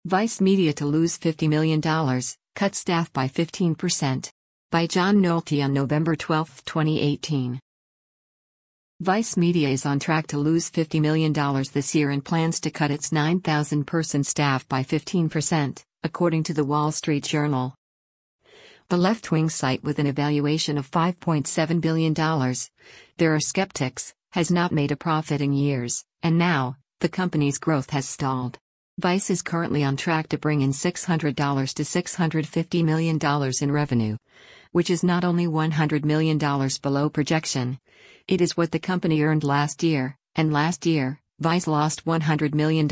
Vice Media to lose $50 million, cut staff by 15%. By John Nolte on November 12, 2018. Vice Media is on track to lose $50 million this year and plans to cut its 9,000-person staff by 15%, according to the Wall Street Journal. The left-wing site, with an evaluation of $5.7 billion, there are skeptics, has not made a profit in years, and now, the company's growth has stalled. Vice is currently on track to bring in $600 to $650 million in revenue, which is not only $100 million below projection. It is what the company earned last year, and last year, Vice lost $100 million.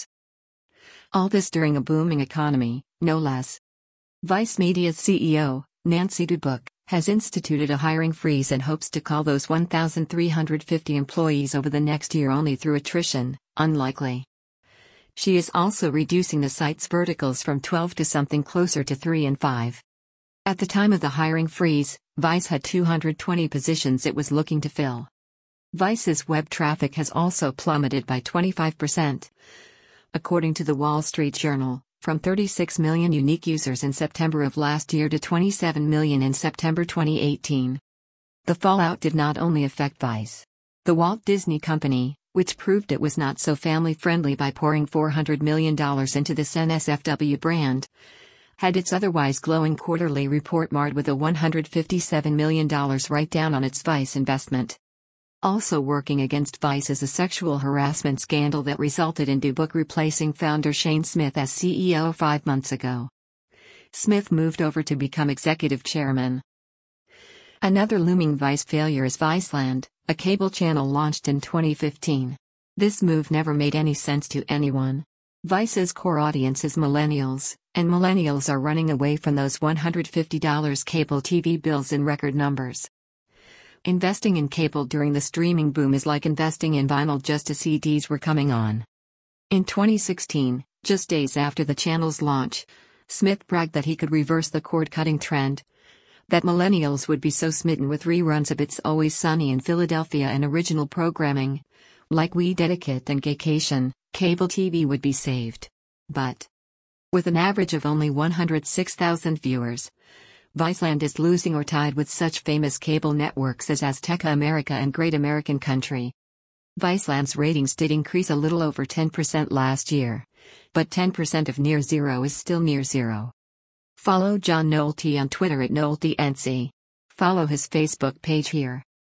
All this during a booming economy, no less. Vice Media's CEO, Nancy Dubuc, has instituted a hiring freeze and hopes to cull those 1,350 employees over the next year only through attrition, unlikely. She is also reducing the site's verticals from 12 to something closer to 3 and 5. At the time of the hiring freeze, Vice had 220 positions it was looking to fill. Vice's web traffic has also plummeted by 25%. According to the Wall Street Journal, from 36 million unique users in September of last year to 27 million in September 2018. The fallout did not only affect Vice. The Walt Disney Company, which proved it was not so family-friendly by pouring $400 million into this NSFW brand, had its otherwise glowing quarterly report marred with a $157 million write-down on its Vice investment. Also working against Vice is a sexual harassment scandal that resulted in Dubuc replacing founder Shane Smith as CEO 5 months ago. Smith moved over to become executive chairman. Another looming Vice failure is Viceland, a cable channel launched in 2015. This move never made any sense to anyone. Vice's core audience is millennials, and millennials are running away from those $150 cable TV bills in record numbers. Investing in cable during the streaming boom is like investing in vinyl just as CDs were coming on. In 2016, just days after the channel's launch, Smith bragged that he could reverse the cord-cutting trend. That millennials would be so smitten with reruns of It's Always Sunny in Philadelphia and original programming, like Weed Etiquette and Gaycation, cable TV would be saved. But with an average of only 106,000 viewers, Viceland is losing or tied with such famous cable networks as Azteca America and Great American Country. Viceland's ratings did increase a little over 10% last year, but 10% of near zero is still near zero. Follow John Nolte on Twitter at NolteNC. Follow his Facebook page here.